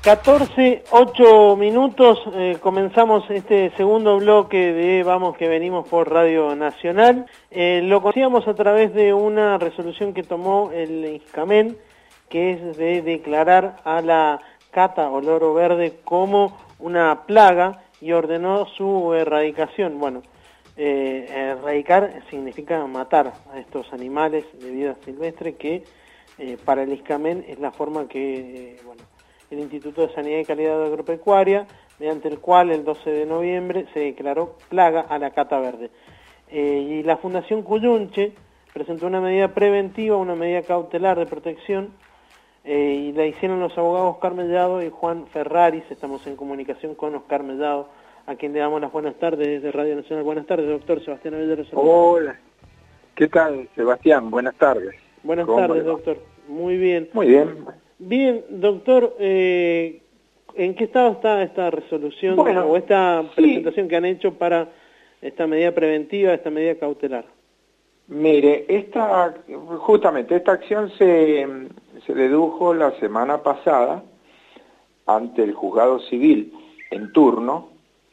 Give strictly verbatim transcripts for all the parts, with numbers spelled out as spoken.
catorce, ocho minutos, eh, comenzamos este segundo bloque de Vamos que venimos por Radio Nacional. Eh, lo conocíamos a través de una resolución que tomó el ISCAMEN, que es de declarar a la cata o loro verde como una plaga y ordenó su erradicación. Bueno, eh, erradicar significa matar a estos animales de vida silvestre que eh, para el ISCAMEN es la forma que, eh, bueno, el Instituto de Sanidad y Calidad Agropecuaria, mediante el cual el doce de noviembre se declaró plaga a la cata verde. Eh, y la Fundación Cuyunche presentó una medida preventiva, una medida cautelar de protección, eh, y la hicieron los abogados Oscar Mellado y Juan Ferraris. Estamos en comunicación con Oscar Mellado, a quien le damos las buenas tardes desde Radio Nacional. Buenas tardes, doctor Sebastián Avellero. Hola, ¿qué tal, Sebastián? Buenas tardes. Buenas tardes, doctor. Muy bien. Muy bien. Bien, doctor, eh, ¿en qué estado está esta resolución bueno, o esta sí. presentación que han hecho para esta medida preventiva, esta medida cautelar? Mire, esta, justamente esta acción se, se dedujo la semana pasada ante el juzgado civil en turno.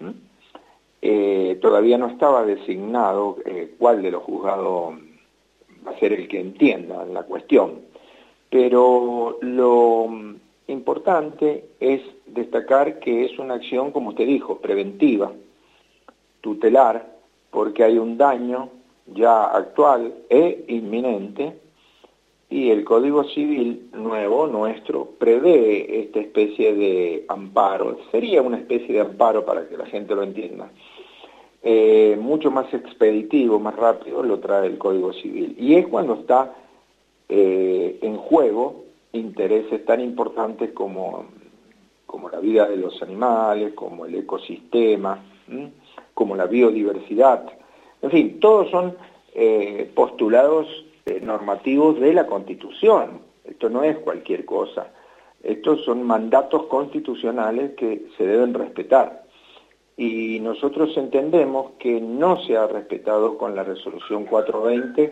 Eh, todavía no estaba designado eh, cuál de los juzgados va a ser el que entienda la cuestión. Pero lo importante es destacar que es una acción, como usted dijo, preventiva, tutelar, porque hay un daño ya actual e inminente, y el Código Civil nuevo, nuestro, prevé esta especie de amparo. Sería una especie de amparo, para que la gente lo entienda. Eh, mucho más expeditivo, más rápido, lo trae el Código Civil. Y es cuando está Eh, en juego intereses tan importantes como, como la vida de los animales, como el ecosistema, ¿m? como la biodiversidad. En fin, todos son eh, postulados eh, normativos de la Constitución. Esto no es cualquier cosa. Estos son mandatos constitucionales que se deben respetar. Y nosotros entendemos que no se ha respetado con la resolución cuatrocientos veinte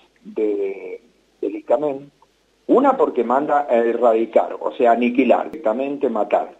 de del ISCAMEN, una porque manda a erradicar, o sea, aniquilar, directamente matar.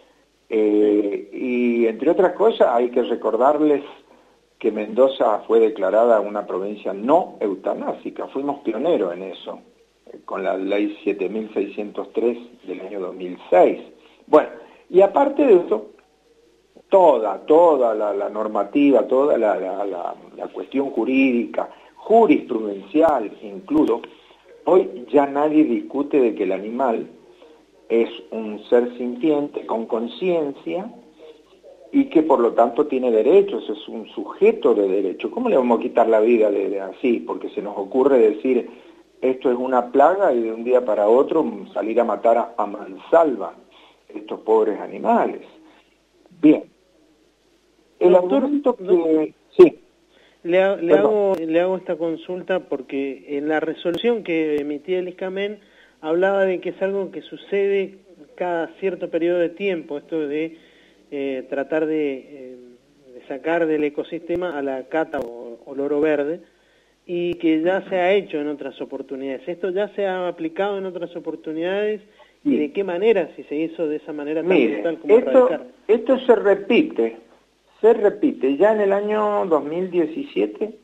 Eh, y entre otras cosas hay que recordarles que Mendoza fue declarada una provincia no eutanásica, fuimos pioneros en eso, eh, con la ley siete mil seiscientos tres del año dos mil seis. Bueno, y aparte de eso, toda, toda la, la normativa, toda la, la, la, la cuestión jurídica, jurisprudencial incluso, hoy ya nadie discute de que el animal es un ser sintiente con conciencia y que por lo tanto tiene derechos, es un sujeto de derecho. ¿Cómo le vamos a quitar la vida de, de así? Porque se nos ocurre decir esto es una plaga y de un día para otro salir a matar a, a mansalva estos pobres animales. Bien. El Doctor, argumento que... doctor, sí. Le, le, hago, le hago esta consulta porque en la resolución que emitía el ISCAMEN hablaba de que es algo que sucede cada cierto periodo de tiempo, esto de eh, tratar de, eh, de sacar del ecosistema a la cata o, o loro verde, y que ya se ha hecho en otras oportunidades. ¿Esto ya se ha aplicado en otras oportunidades? ¿Y sí. de qué manera, si se hizo de esa manera tan Mire, brutal como esto, erradicar? Esto se repite. Se repite, ya en el año dos mil diecisiete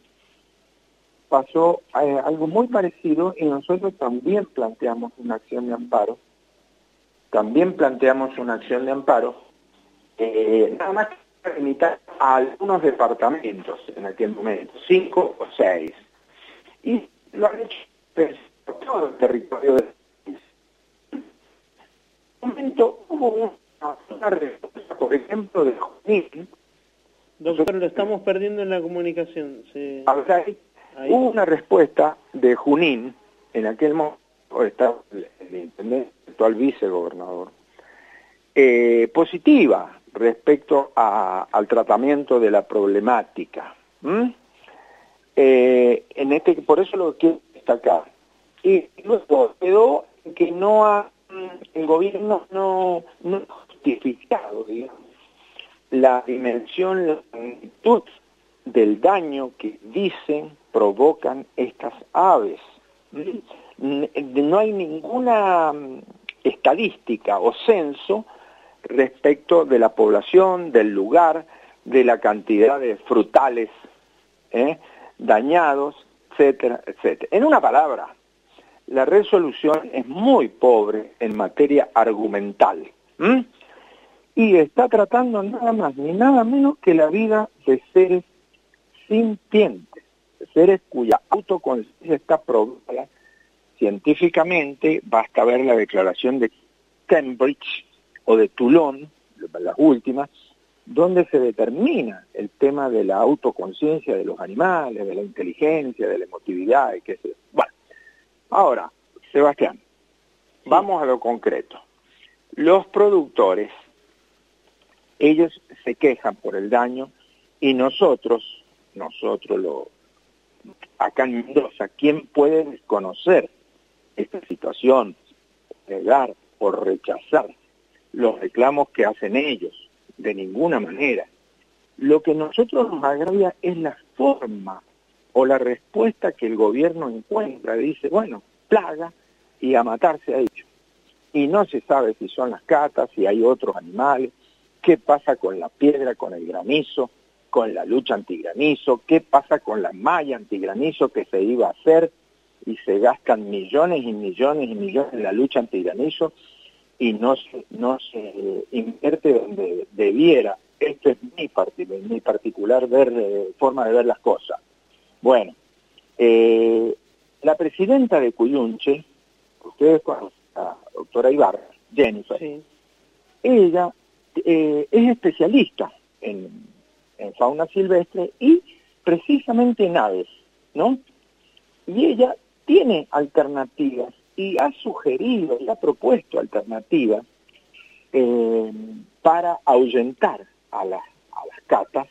pasó eh, algo muy parecido y nosotros también planteamos una acción de amparo, también planteamos una acción de amparo, eh, nada más que limitar a algunos departamentos en aquel momento, cinco o seis, y lo han hecho por todo el territorio del país. En un momento hubo una, una respuesta, por ejemplo, de Junín. Doctor, lo estamos perdiendo en la comunicación. Se... Ahí, hubo una respuesta de Junín, en aquel momento estaba el intendente, el actual vicegobernador, eh, positiva respecto a, al tratamiento de la problemática. ¿Mm? Eh, en este, por eso lo quiero destacar. Y luego quedó que no ha, el gobierno no, no ha justificado, digamos, la dimensión, la magnitud del daño que dicen provocan estas aves. No hay ninguna estadística o censo respecto de la población, del lugar, de la cantidad de frutales ¿eh? dañados, etcétera, etcétera. En una palabra, la resolución es muy pobre en materia argumental. ¿Mm? Y está tratando nada más ni nada menos que la vida de seres sintientes, de seres cuya autoconciencia está probada científicamente. Basta ver la declaración de Cambridge o de Toulon, las últimas, donde se determina el tema de la autoconciencia de los animales, de la inteligencia, de la emotividad, y qué sé yo. Bueno, ahora, Sebastián, sí. Vamos a lo concreto. Los productores, ellos se quejan por el daño y nosotros, nosotros lo, acá en Mendoza, ¿quién puede desconocer esta situación, negar o rechazar los reclamos que hacen ellos? De ninguna manera. Lo que nosotros nos agravia es la forma o la respuesta que el gobierno encuentra. Dice, bueno, plaga y a matarse a ellos. Y no se sabe si son las catas, si hay otros animales, qué pasa con la piedra, con el granizo, con la lucha antigranizo, qué pasa con la malla antigranizo que se iba a hacer y se gastan millones y millones y millones en la lucha antigranizo y no se, no se invierte donde debiera. Esto es mi, part mi particular ver, eh, forma de ver las cosas. Bueno, eh, la presidenta de Cuyunche, ustedes conocen a la doctora Ibarra, Jennifer, sí. Ella eh, es especialista en, en fauna silvestre y precisamente en aves, ¿no? Y ella tiene alternativas y ha sugerido y ha propuesto alternativas eh, para ahuyentar a las, a las catas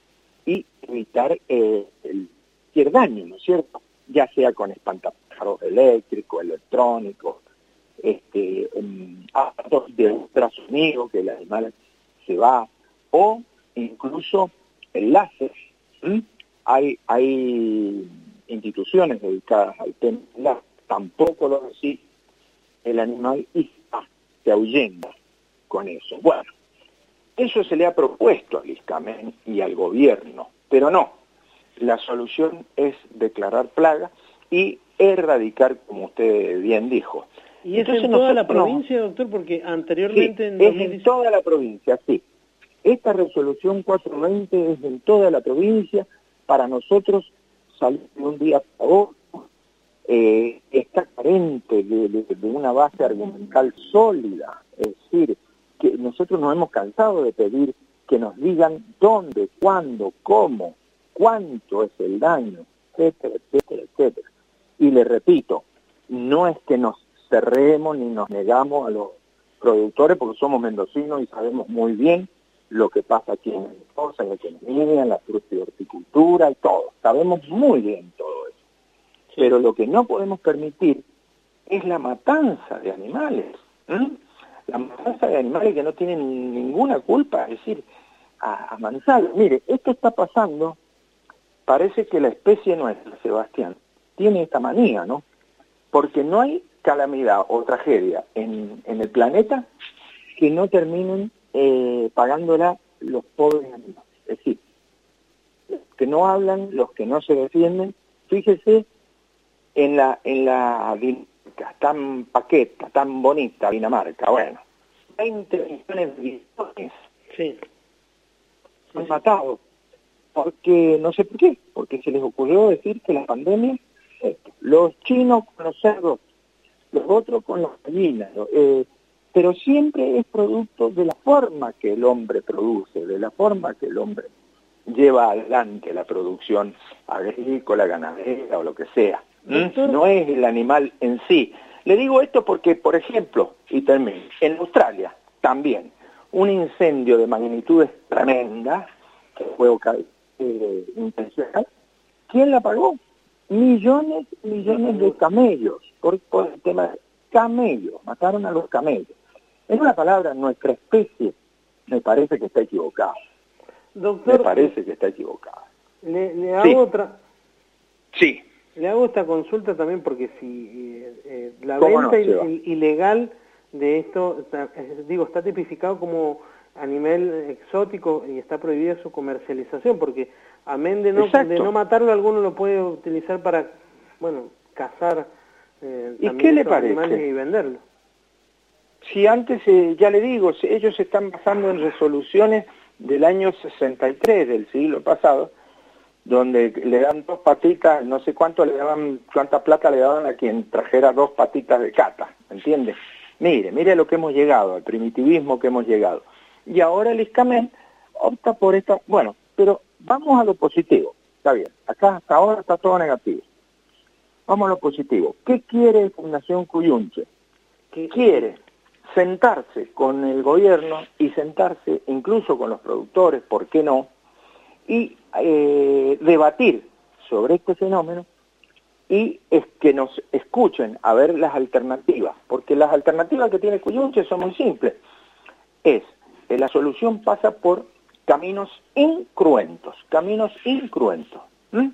y evitar eh, el, cualquier daño, ¿no es cierto? Ya sea con espantapájaros eléctricos, electrónicos, este, um, aparatos de ultrasonido que el animal se va, o incluso el láser. ¿Mm? Hay, hay instituciones dedicadas al tema del láser. Tampoco lo resiste el animal y ah, se ahuyenta con eso. Bueno, eso se le ha propuesto al ISCAMEN y al gobierno, pero no. La solución es declarar plaga y erradicar, como usted bien dijo. ¿Y es en toda la provincia, doctor? Porque anteriormente... Sí, en es en toda la provincia, sí. Esta resolución cuatrocientos veinte es en toda la provincia. Para nosotros salir de un día para otro. Eh, está carente de, de, de una base argumental sólida, es decir, que nosotros nos hemos cansado de pedir que nos digan dónde, cuándo, cómo, cuánto es el daño, etcétera, etcétera, etcétera. Y le repito, no es que nos cerremos ni nos negamos a los productores, porque somos mendocinos y sabemos muy bien lo que pasa aquí en Mendoza, en la economía, en la fruta y horticultura y todo, sabemos muy bien todo eso. Pero lo que no podemos permitir es la matanza de animales. ¿Mm? La matanza de animales que no tienen ninguna culpa, es decir, a, a mansalva. Mire, esto está pasando, parece que la especie nuestra, Sebastián, tiene esta manía, ¿no? Porque no hay calamidad o tragedia en, en el planeta que no terminen eh, pagándola los pobres animales. Es decir, los que no hablan, los que no se defienden, fíjese, en la en la Dinamarca, tan paqueta, tan bonita Dinamarca, bueno, veinte millones de bisones sí. han sí. matado, porque no sé por qué, porque se les ocurrió decir que la pandemia, eh, los chinos con los cerdos, los otros con las gallinas, eh, pero siempre es producto de la forma que el hombre produce, de la forma que el hombre lleva adelante la producción agrícola, ganadera o lo que sea. Doctor, no es el animal en sí. Le digo esto porque, por ejemplo, y termino, en Australia también, un incendio de magnitudes tremendas, que fue eh, intencional, ¿quién la pagó? Millones y millones de camellos, por, por el tema de camellos, mataron a los camellos. En una palabra, nuestra especie me parece que está equivocada. Doctor, me parece que está equivocada. Le, le hago sí. otra... Sí. Le hago esta consulta también porque si eh, eh, la venta no, il ilegal de esto, está, es, digo, está tipificado como a nivel exótico y está prohibida su comercialización, porque amén de no, de no matarlo, alguno lo puede utilizar para, bueno, cazar eh, ¿Y qué le parece? Animales y venderlo. Si antes, eh, ya le digo, ellos se están basando en resoluciones del año sesenta y tres, del siglo pasado, donde le dan dos patitas, no sé cuánto le daban, cuánta plata le daban a quien trajera dos patitas de cata, ¿entiende? Mire, mire lo que hemos llegado, al primitivismo que hemos llegado. Y ahora el ISCAMEN opta por esta, bueno, pero vamos a lo positivo, está bien, acá hasta ahora está todo negativo. Vamos a lo positivo. ¿Qué quiere Fundación Cuyunche? ¿Qué quiere? Sentarse con el gobierno y sentarse incluso con los productores, ¿por qué no? Y eh, debatir sobre este fenómeno y es que nos escuchen a ver las alternativas, porque las alternativas que tiene Cuyunche son muy simples. Es, eh, la solución pasa por caminos incruentos, caminos incruentos. ¿Mm?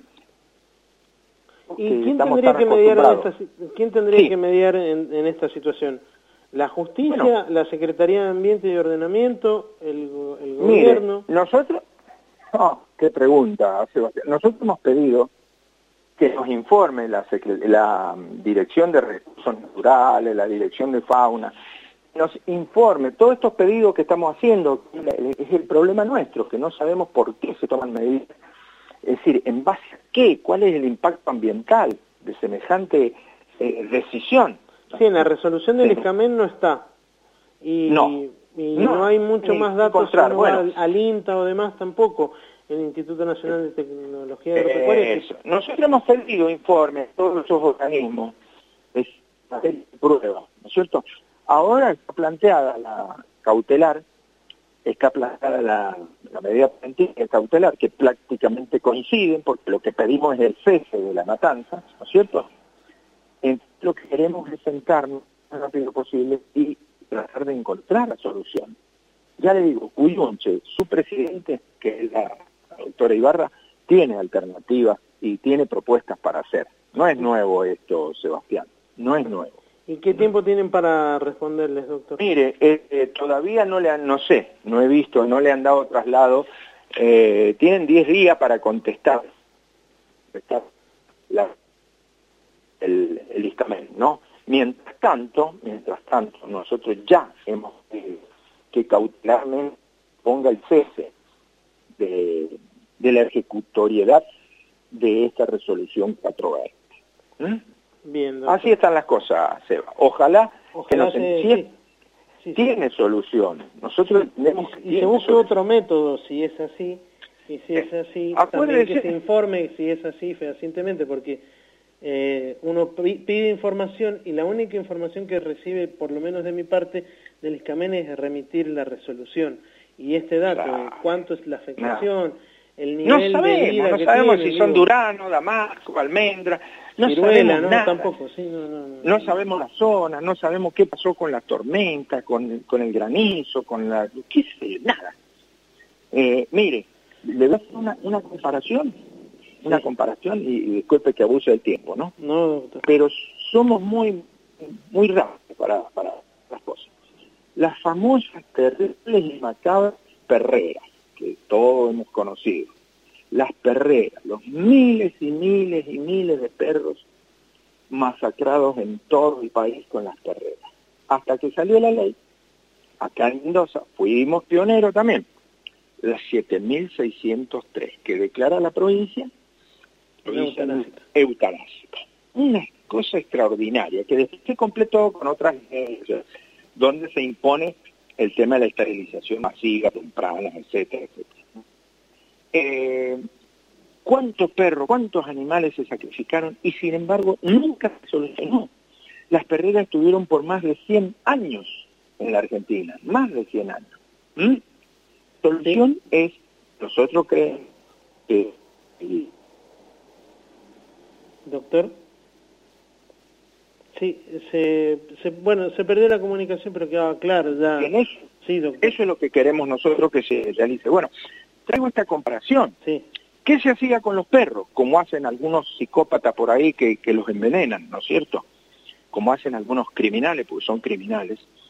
¿Y quién tendría que, mediar en esta, quién tendría sí. que mediar en, en esta situación? ¿La justicia, bueno, la Secretaría de Ambiente y Ordenamiento, el, el gobierno? Mire, nosotros, oh, qué pregunta, Sebastián. Nosotros hemos pedido que nos informe la, la Dirección de Recursos Naturales, la Dirección de Fauna, nos informe todos estos pedidos que estamos haciendo. Es el problema nuestro, que no sabemos por qué se toman medidas. Es decir, ¿en base a qué? ¿Cuál es el impacto ambiental de semejante eh, decisión? Sí, en la resolución del sí. ISCAMEN no está. Y no, y no, no hay mucho más datos bueno, al, al INTA o demás tampoco, el Instituto Nacional de Tecnología Agropecuaria. Eso. Nosotros hemos pedido informes a todos esos organismos, es hacer pruebas, ¿no es cierto? Ahora está planteada la cautelar, está planteada la, la medida preventiva cautelar, que prácticamente coinciden, porque lo que pedimos es el cese de la matanza, ¿no es cierto? Entonces, lo que queremos es sentarnos lo más rápido posible y tratar de encontrar la solución. Ya le digo, Cuyunche, su presidente, que es la, la doctora Ibarra, tiene alternativas y tiene propuestas para hacer. No es nuevo esto, Sebastián, no es nuevo. ¿Y qué tiempo tienen para responderles, doctor? Mire, eh, eh, todavía no le han, no sé, no he visto, no le han dado traslado. Eh, tienen diez días para contestar la, el, el ISCAMEN, ¿no? Mientras tanto, mientras tanto, nosotros ya hemos pedido que cautelarmente ponga el cese de, de la ejecutoriedad de esta resolución cuatrocientos veinte. ¿Mm? Bien, así están las cosas, Seba. Ojalá, Ojalá que nos se, sí, sí, sí. Tiene solución. Nosotros tenemos y, y se busque otro método, si es así, y si es así, eh, también que se informe si es así fehacientemente, porque eh, uno pide información y la única información que recibe, por lo menos de mi parte, del ISCAMEN es remitir la resolución. Y este dato, claro. cuánto es la afectación, no. el nivel no sabemos, de vida no que sabemos tiene, si son digo, Durazno, Damasco, Almendra, no Ciruela, sabemos no, nada. Tampoco, sí, no, no, no, no sabemos la zona, no sabemos qué pasó con la tormenta, con, con el granizo, con la... qué sé, nada. Eh, mire, le voy a hacer una, una comparación, una sí. comparación, y, y disculpe que abuse del tiempo, ¿no? No, doctor. Pero somos muy, muy rápidos para, para las cosas. Las famosas, terribles y macabras perreras, que todos hemos conocido. Las perreras, los miles y miles y miles de perros masacrados en todo el país con las perreras. Hasta que salió la ley, acá en Mendoza, fuimos pioneros también, la siete mil seiscientos tres, que declara la provincia, provincia eutanásica. eutanásica. Una cosa extraordinaria, que después se completó con otras leyes, donde se impone el tema de la esterilización masiva, temprana, etcétera, etcétera. Eh, ¿Cuántos perros, cuántos animales se sacrificaron? Y sin embargo, nunca se solucionó. Las perreras estuvieron por más de cien años en la Argentina, más de cien años. ¿Mm? Solución es, nosotros creemos que... Doctor. Sí, se, se, bueno, se perdió la comunicación, pero quedaba claro ya. Eso? Sí, doctor. Eso es lo que queremos nosotros que se realice. Bueno, traigo esta comparación. Sí. ¿Qué se hacía con los perros? Como hacen algunos psicópatas por ahí que, que los envenenan, ¿no es cierto? Como hacen algunos criminales, porque son criminales.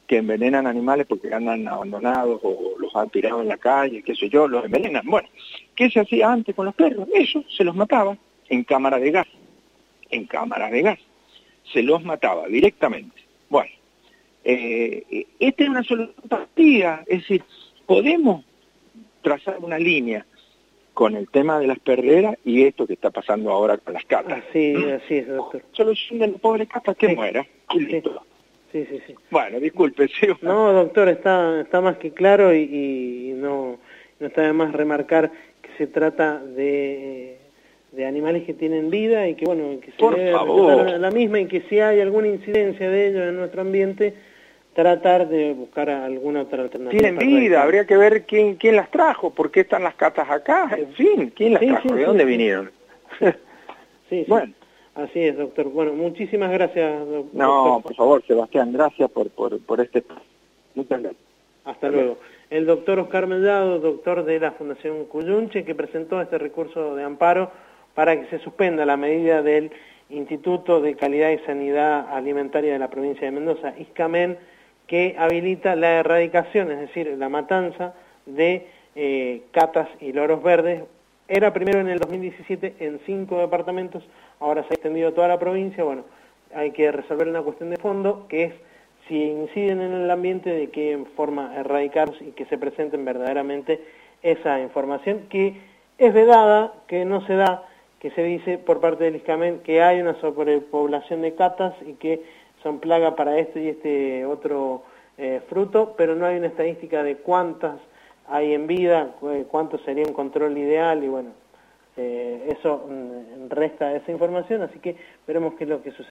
que envenenan animales porque andan abandonados o los han tirado en la calle, qué sé yo, los envenenan. Bueno, ¿qué se hacía antes con los perros? Eso, se los mataba en cámara de gas, en cámara de gas, se los mataba directamente. Bueno, eh, esta es una solución partida, es decir, podemos trazar una línea con el tema de las perreras y esto que está pasando ahora con las catas. Así, así es, doctor. Solución de la pobre cata que Sí. muera, y listo. Sí, sí, sí. Bueno, disculpe, sí. No, doctor, está, está más que claro y, y no, no está de más remarcar que se trata de, de animales que tienen vida y que, bueno, que se Por debe favor. respetar la misma y que si hay alguna incidencia de ellos en nuestro ambiente, tratar de buscar alguna otra alternativa. Tienen vida, habría que ver quién, quién las trajo, por qué están las catas acá, en fin, quién las Sí, trajo, sí, de sí, dónde sí. vinieron. Sí, sí. Bueno. Así es, doctor. Bueno, muchísimas gracias, doctor. No, por favor, Sebastián, gracias por, por, por este... Muchas gracias. Hasta luego. El doctor Oscar Mellado, doctor de la Fundación Cuyunche, que presentó este recurso de amparo para que se suspenda la medida del Instituto de Calidad y Sanidad Alimentaria de la provincia de Mendoza, ISCAMEN, que habilita la erradicación, es decir, la matanza de eh, catas y loros verdes. Era primero en el dos mil diecisiete en cinco departamentos, ahora se ha extendido a toda la provincia. Bueno, hay que resolver una cuestión de fondo, que es si inciden en el ambiente, de qué forma erradicarlos y que se presenten verdaderamente esa información, que es vedada, que no se da, que se dice por parte del ISCAMEN que hay una sobrepoblación de catas y que son plaga para este y este otro eh, fruto, pero no hay una estadística de cuántas hay en vida, cuánto sería un control ideal y bueno, eh, eso mm, resta esa información, así que veremos qué es lo que sucede.